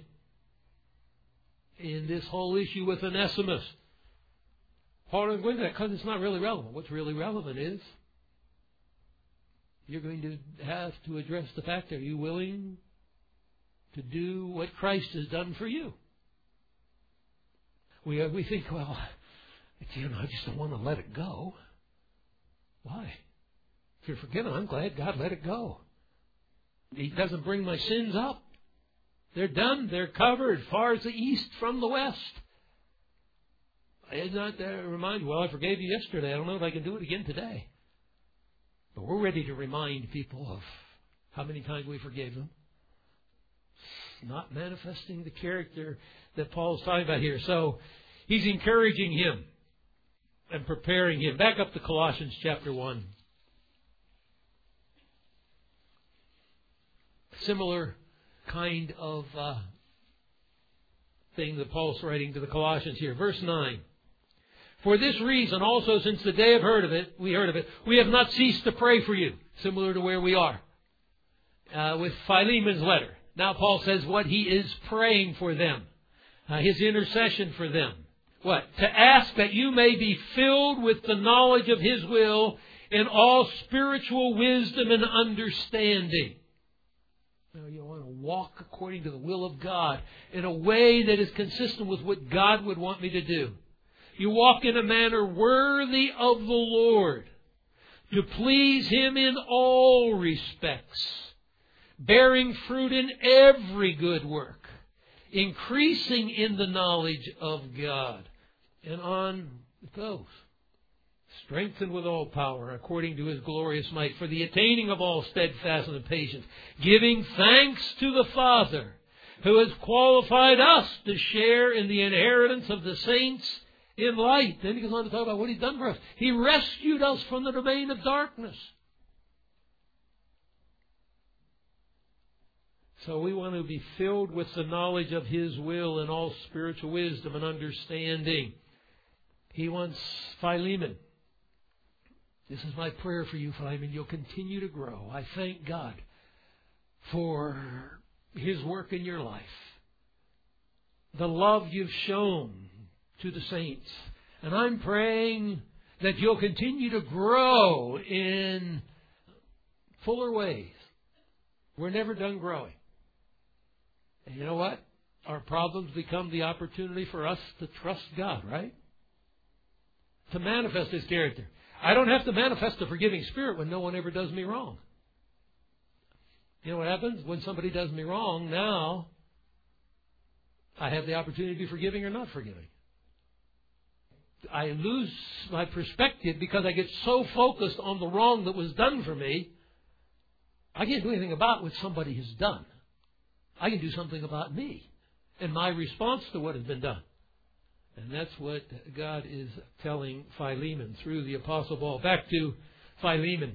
in this whole issue with Onesimus. Paul doesn't go into that because it's not really relevant. What's really relevant is you're going to have to address the fact, are you willing to do what Christ has done for you? We, uh, we think, well, you know, I just don't want to let it go. Why? If you're forgiven, I'm glad God let it go. He doesn't bring my sins up. They're done. They're covered far as the east from the west. It's not there to remind you, well, I forgave you yesterday. I don't know if I can do it again today. But we're ready to remind people of how many times we forgave them. It's not manifesting the character that Paul's talking about here. So he's encouraging him and preparing him. Back up to Colossians chapter one. Similar kind of uh, thing that Paul's writing to the Colossians here. Verse nine. For this reason also, since the day I've heard of it, we heard of it, we have not ceased to pray for you, similar to where we are uh, with Philemon's letter. Now Paul says what he is praying for them, uh, his intercession for them. What? To ask that you may be filled with the knowledge of His will in all spiritual wisdom and understanding. Now, you want to walk according to the will of God in a way that is consistent with what God would want me to do. You walk in a manner worthy of the Lord, to please Him in all respects, bearing fruit in every good work, increasing in the knowledge of God. And on it goes. Strengthened with all power, according to His glorious might, for the attaining of all steadfastness and patience, giving thanks to the Father, who has qualified us to share in the inheritance of the saints in light. Then he goes on to talk about what He's done for us. He rescued us from the domain of darkness. So we want to be filled with the knowledge of His will and all spiritual wisdom and understanding. He wants Philemon. This is my prayer for you, Philemon. You'll continue to grow. I thank God for His work in your life. The love you've shown to the saints. And I'm praying that you'll continue to grow in fuller ways. We're never done growing. And you know what? Our problems become the opportunity for us to trust God, right? To manifest His character. I don't have to manifest a forgiving spirit when no one ever does me wrong. You know what happens? When somebody does me wrong, now I have the opportunity to be forgiving or not forgiving. I lose my perspective because I get so focused on the wrong that was done for me. I can't do anything about what somebody has done. I can do something about me and my response to what has been done. And that's what God is telling Philemon through the Apostle Paul. Back to Philemon.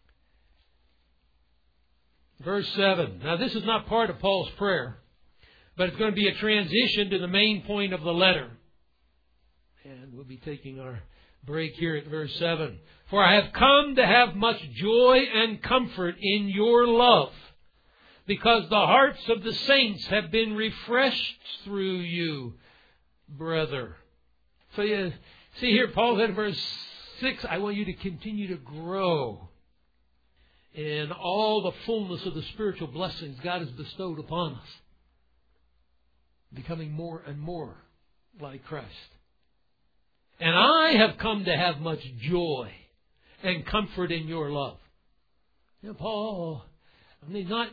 Verse seven. Now this is not part of Paul's prayer, But it's going to be a transition to the main point of the letter. And we'll be taking our break here at verse seven. For I have come to have much joy and comfort in your love, because the hearts of the saints have been refreshed through you, brother. So you see here, Paul said in verse six, I want you to continue to grow in all the fullness of the spiritual blessings God has bestowed upon us, becoming more and more like Christ. And I have come to have much joy and comfort in your love. You know, Paul, I mean, he's not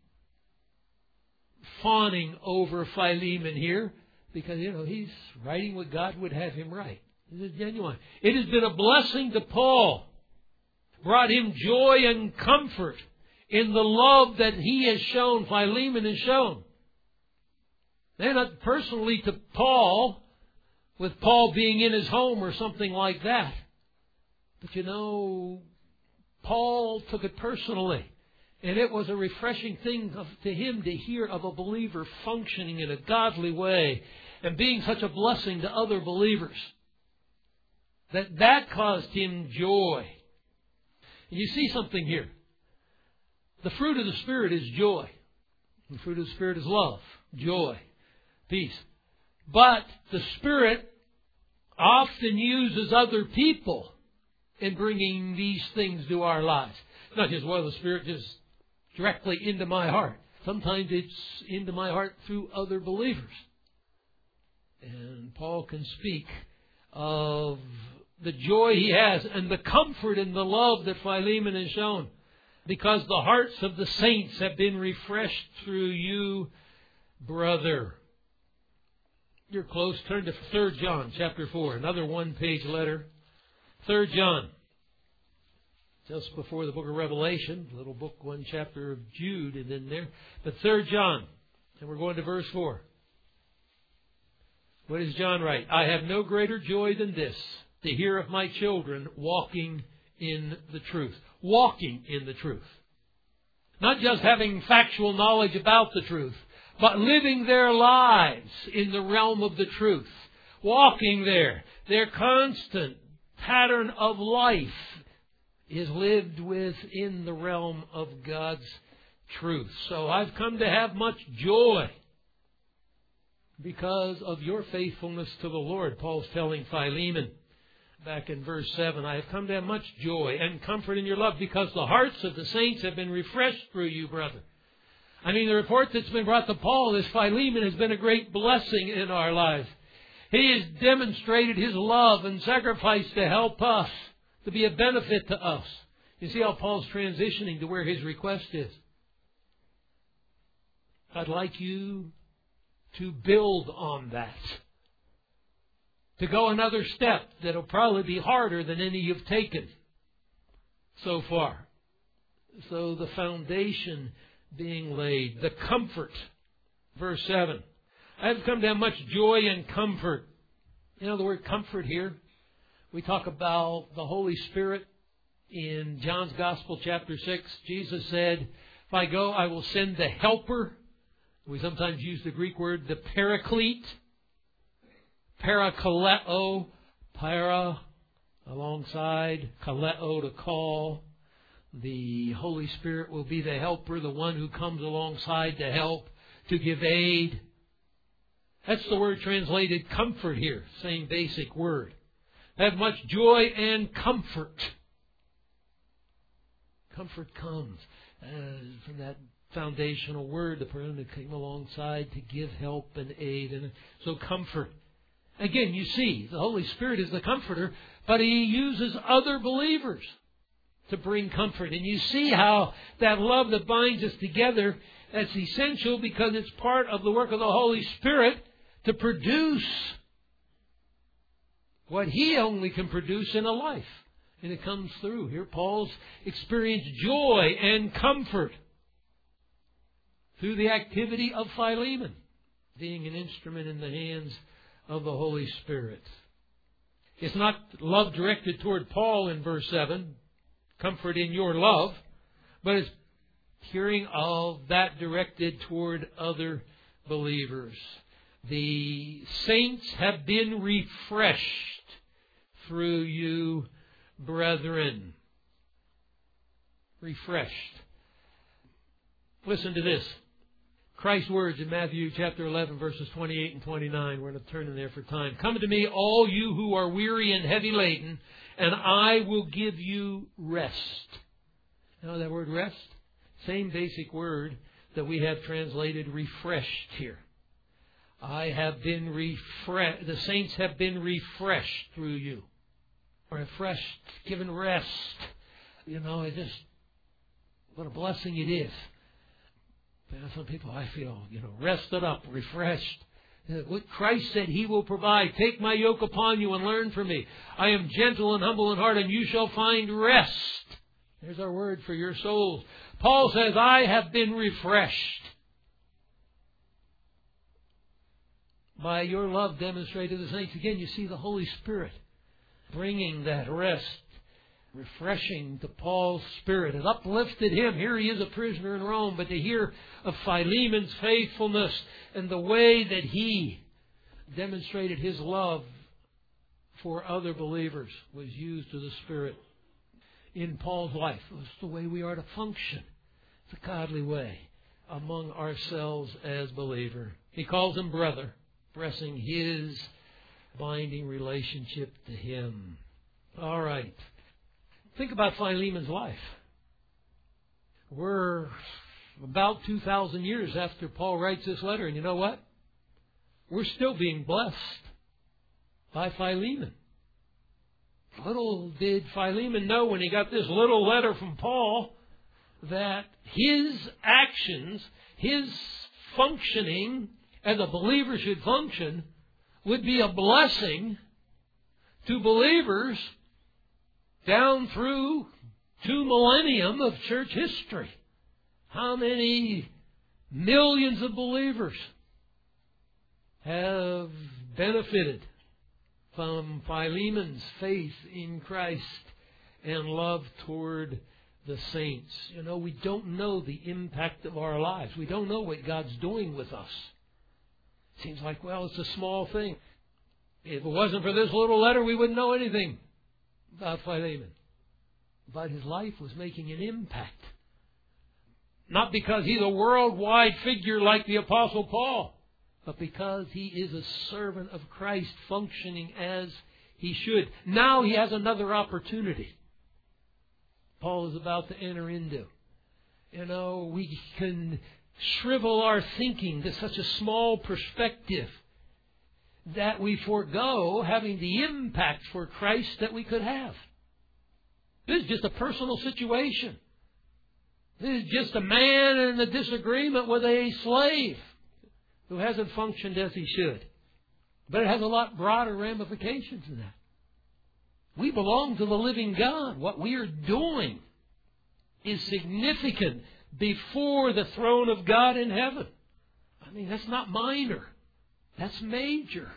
fawning over Philemon here, because, you know, he's writing what God would have him write. This is genuine. It has been a blessing to Paul, brought him joy and comfort in the love that he has shown, Philemon has shown. They're not personally to Paul, with Paul being in his home or something like that. But you know, Paul took it personally. And it was a refreshing thing of, to him to hear of a believer functioning in a godly way and being such a blessing to other believers. That that caused him joy. And you see something here. The fruit of the Spirit is joy. The fruit of the Spirit is love, joy, peace. But the Spirit often uses other people in bringing these things to our lives. It's not just, well, the Spirit just directly into my heart. Sometimes it's into my heart through other believers. And Paul can speak of the joy he has and the comfort and the love that Philemon has shown, because the hearts of the saints have been refreshed through you, brother. You're close. Turn to Third John chapter four, another one-page letter. Third John, just before the book of Revelation, little book, one chapter of Jude is in there. But Third John, and we're going to verse four. What does John write? I have no greater joy than this, to hear of my children walking in the truth. Walking in the truth. Not just having factual knowledge about the truth, but living their lives in the realm of the truth. Walking there. Their constant pattern of life is lived within the realm of God's truth. So I've come to have much joy because of your faithfulness to the Lord. Paul's telling Philemon back in verse seven, I have come to have much joy and comfort in your love, because the hearts of the saints have been refreshed through you, brother. I mean, the report that's been brought to Paul is Philemon has been a great blessing in our lives. He has demonstrated his love and sacrifice to help us, to be a benefit to us. You see how Paul's transitioning to where his request is. I'd like you to build on that. To go another step that'll probably be harder than any you've taken so far. So the foundation being laid, the comfort. Verse seven. I have come to have much joy and comfort. You know the word comfort here? We talk about the Holy Spirit in John's Gospel, chapter six. Jesus said, if I go, I will send the helper. We sometimes use the Greek word, the paraclete. Parakaleo, para, alongside, kaleo, to call. The Holy Spirit will be the helper, the one who comes alongside to help, to give aid. That's the word translated comfort here, same basic word. Have much joy and comfort. Comfort comes uh, from that foundational word, the person who came alongside to give help and aid. And so comfort. Again, you see, the Holy Spirit is the comforter, but He uses other believers to bring comfort. And you see how that love that binds us together, that's essential because it's part of the work of the Holy Spirit to produce what He only can produce in a life. And it comes through. Here Paul's experienced joy and comfort through the activity of Philemon, being an instrument in the hands of the Holy Spirit. It's not love directed toward Paul in verse seven, comfort in your love, but it's hearing of that directed toward other believers. The saints have been refreshed through you, brethren. Refreshed. Listen to this. Christ's words in Matthew chapter eleven, verses twenty-eight and twenty-nine. We're going to turn in there for time. Come to me, all you who are weary and heavy laden, and I will give you rest. You know that word rest? Same basic word that we have translated refreshed here. I have been refreshed. The saints have been refreshed through you. Refreshed, given rest. You know, it just, what a blessing it is. You know, some people, I feel, you know, rested up, refreshed. What Christ said He will provide. Take my yoke upon you and learn from me. I am gentle and humble in heart, and you shall find rest. There's our word for your souls. Paul says, I have been refreshed by your love demonstrated to the saints. Again, you see the Holy Spirit bringing that rest, refreshing to Paul's spirit. It uplifted him. Here he is a prisoner in Rome, but to hear of Philemon's faithfulness and the way that he demonstrated his love for other believers was used to the Spirit in Paul's life. It was the way we are to function. It's a godly way among ourselves as believers. He calls him brother, expressing his binding relationship to him. All right. Think about Philemon's life. We're about two thousand years after Paul writes this letter, and you know what? We're still being blessed by Philemon. Little did Philemon know when he got this little letter from Paul that his actions, his functioning as a believer should function, would be a blessing to believers down through two millennium of church history. How many millions of believers have benefited from Philemon's faith in Christ and love toward the saints? You know, we don't know the impact of our lives. We don't know what God's doing with us. It seems like, well, it's a small thing. If it wasn't for this little letter, we wouldn't know anything about Philemon. But his life was making an impact. Not because he's a worldwide figure like the Apostle Paul, but because he is a servant of Christ functioning as he should. Now he has another opportunity Paul is about to enter into. You know, we can shrivel our thinking to such a small perspective that we forego having the impact for Christ that we could have. This is just a personal situation. This is just a man in a disagreement with a slave who hasn't functioned as he should. But it has a lot broader ramifications than that. We belong to the living God. What we are doing is significant before the throne of God in heaven. I mean, that's not minor. That's major.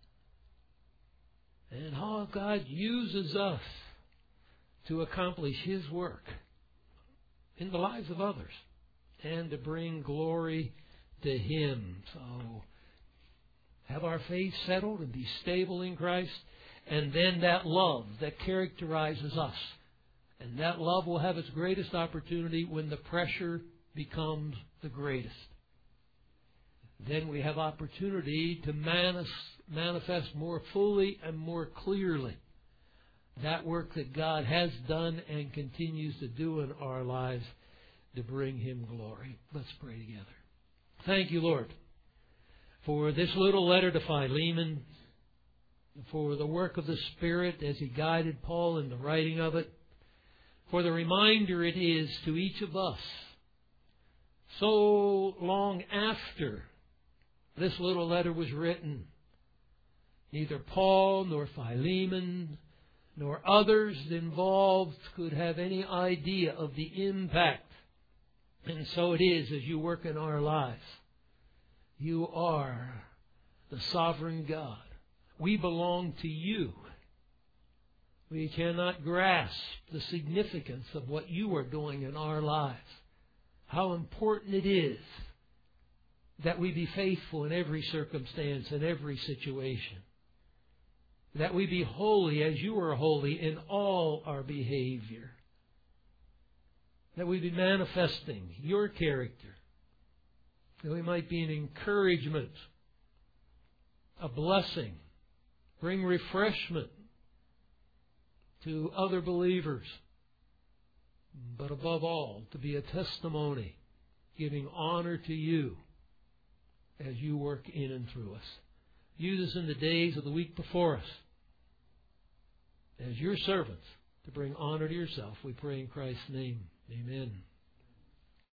And how God uses us to accomplish His work in the lives of others and to bring glory to Him. So, have our faith settled and be stable in Christ, and then that love that characterizes us. And that love will have its greatest opportunity when the pressure becomes the greatest. Then we have opportunity to manis- manifest more fully and more clearly that work that God has done and continues to do in our lives to bring Him glory. Let's pray together. Thank you, Lord, for this little letter to Philemon, for the work of the Spirit as He guided Paul in the writing of it, for the reminder it is to each of us so long after this little letter was written. Neither Paul nor Philemon nor others involved could have any idea of the impact. And so it is as you work in our lives. You are the sovereign God. We belong to You. We cannot grasp the significance of what You are doing in our lives. How important it is that we be faithful in every circumstance, in every situation. That we be holy as you are holy in all our behavior. That we be manifesting your character. That we might be an encouragement, a blessing, bring refreshment to other believers. But above all, to be a testimony, giving honor to you as you work in and through us. Use us in the days of the week before us as your servants to bring honor to yourself. We pray in Christ's name. Amen.